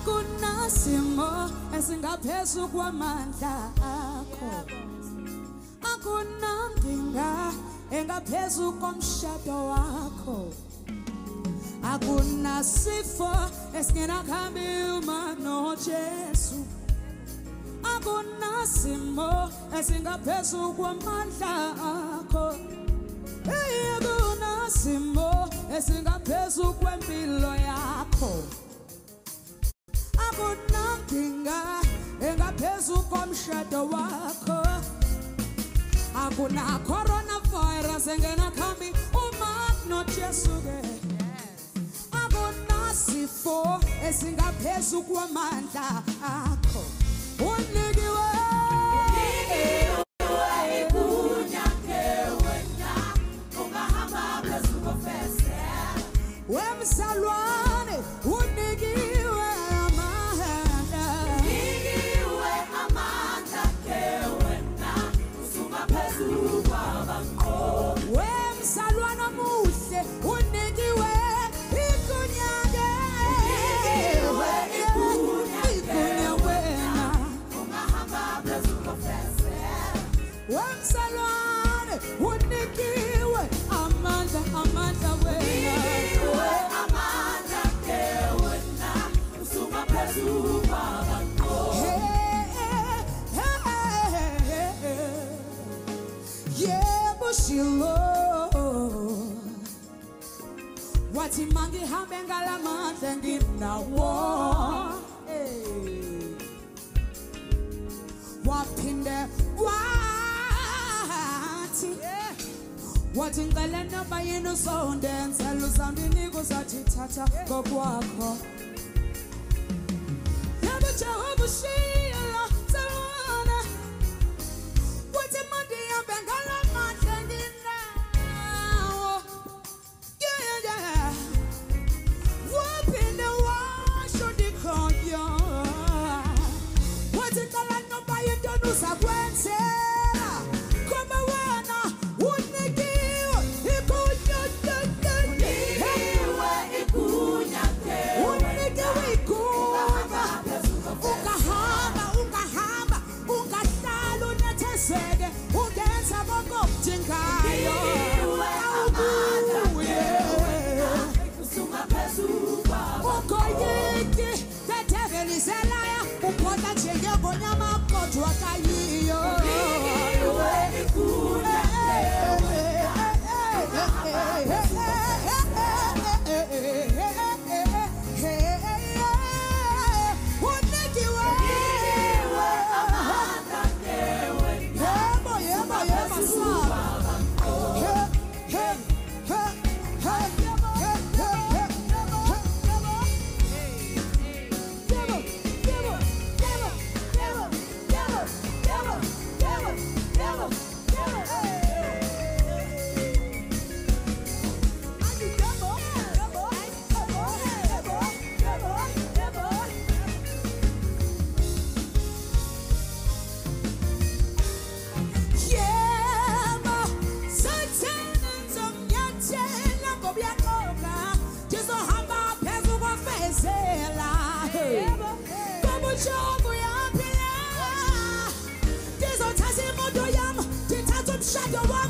akunasimo esingaphezu kwamandla akho, akunankinga engaphezu komshado wakho, akunasifo esingenakhambi uma noJesu, akunasimo esingaphezu kwamandla akho, akunasimo esingaphezu kwempilo yakho, akunankinga engaphezu komshado wakho, akuna coronavirus engenakhambi uma noJesu ke, akunasifo esingaphezu kwamandla akho, unikiwe igunya wena ungahamba phezu kofezela, wemsalwane unikiwe amandla, unikiwe amandla ke wena usuma phezu kwabanqobi, wemsalwane omuhle unikiwe igunya wena ungahamba phezu kofezela, wemsalwane unikiwe amandla wena, amandla ke wena usuma phezu kwabanqobi, yebo Shilo wathi mangihambe ngalamandla nginawo, waphinde wathi ngicela noma yini usondenzela uzamnika uzathi thatha kokwakho, yebo Jehova Shilo sawona wathi mangihambe ngalamandla nginawo, waphinde washo dikhoyo wathi ngicela noma yini uzakwenzela ngoba wena unikiwe igunya, ungahamba ungahlala unethezeke ungenza konke okudingayo, ugoyiki the devil is a liar, uphola njengengonyama kodwa kayiyo, shadow